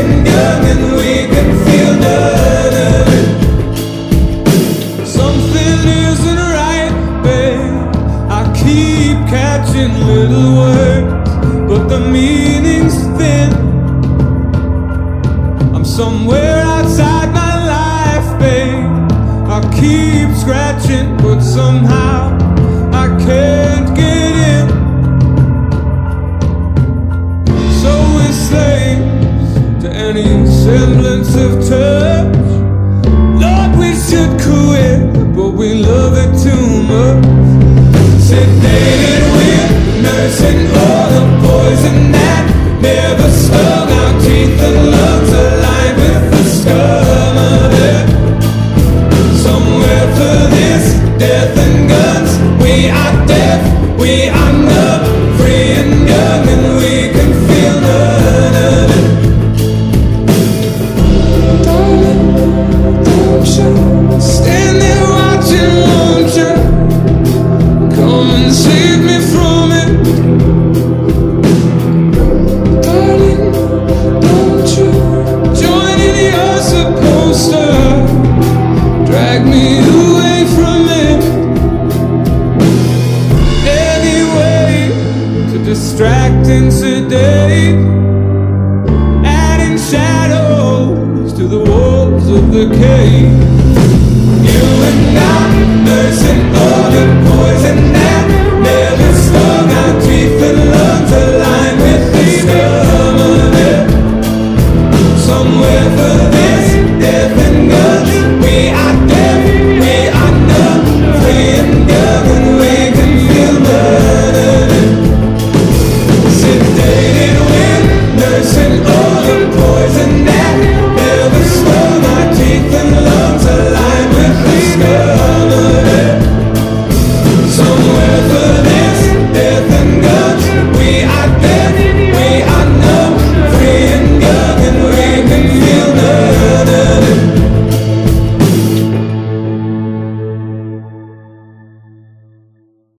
getting young and we can feel none of it. Something isn't right, babe. I keep catching little words, but the meaning's thin. I'm somewhere outside my life, babe. I keep scratching, but somehow I can't get in. So we slaves to any semblance of touch. Lord, we should quit, but we love it too much. Sedated with nursing all the poison.